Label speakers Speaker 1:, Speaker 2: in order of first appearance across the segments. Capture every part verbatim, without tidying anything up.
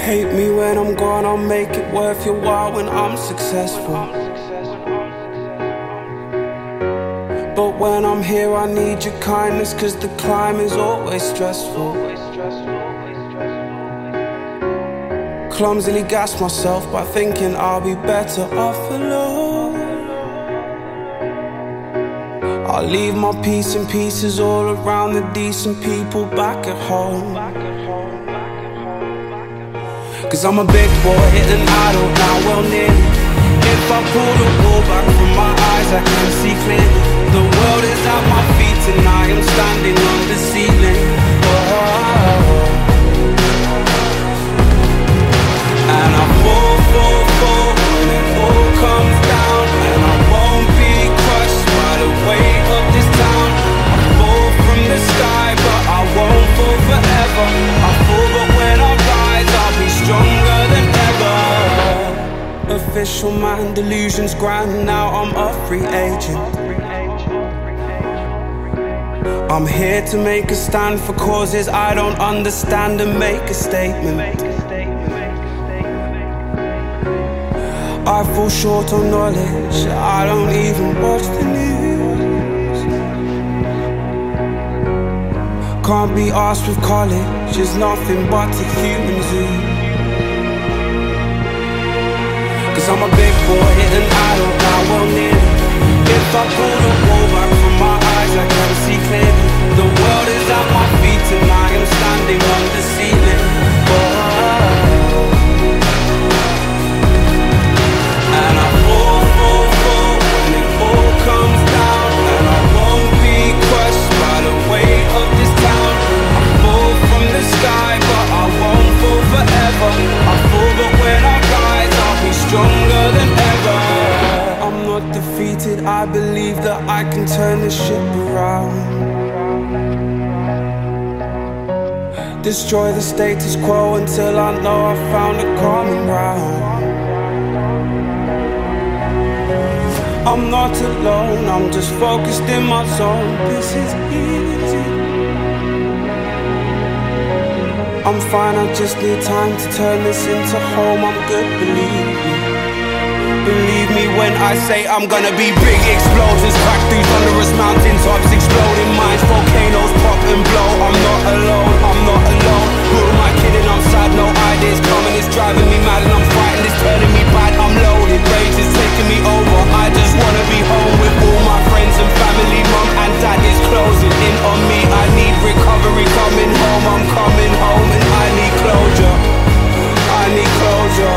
Speaker 1: Hate me when I'm gone, I'll make it worth your while when I'm successful. But when I'm here I need your kindness, cause the climb is always stressful. Clumsily gas myself by thinking I'll be better off alone. I'll leave my peace in pieces all around the decent people back at home. Cause I'm a big boy hitting idle now, well nearly. If I pull the wool back from my eyes I can see clearly. The world is at my feet and I am standing on the ceiling. Oh. And I fall, fall, fall when it all comes down. And I won't be crushed by the weight of this town. I fall from the sky but I won't fall forever. I fall but when I rise I'll be stronger than ever. Official man, delusions grand, now I'm a free agent. I'm here to make a stand for causes I don't understand and make a statement. I fall short on knowledge, I don't even watch the news. Can't be asked with college, it's nothing but a human zoo. Cause I'm a big boy hitting idle now, well nearly. If I pull the wool back from my eyes I can see clearly. The world is at my feet and I am standing on the ceiling. Oh. And I fall, fall, fall when it all comes down. And I won't be crushed by the weight of this town. I fall from the sky but I won't fall forever. I fall but when I rise I'll be stronger than ever. I'm not defeated, I believe that I can turn this ship around. Destroy the status quo until I know I've found a common ground. I'm not alone, I'm just focused in my zone. This is easy. I'm fine, I just need time to turn this into home. I'm good, believe me. Believe me when I say I'm gonna be big. Explosions, crack through thunderous mountain tops, exploding minds, volcanoes pop and blow. I'm not alone, I'm not alone. Who am I kidding? I'm sad, no ideas coming. It's driving me mad and I'm frightened. It's turning me bad, I'm loaded. Rage is taking me over. I just wanna be home with all my friends and family. Mum and dad is closing in on me. I need recovery, coming home. I'm coming home and I need closure. I need closure.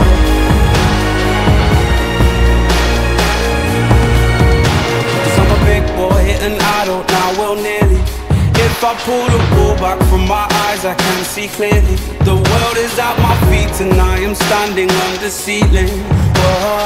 Speaker 1: Big boy hitting idle now, well nearly. If I pull the wool back from my eyes I can see clearly. The world is at my feet and I am standing on the ceiling. Whoa.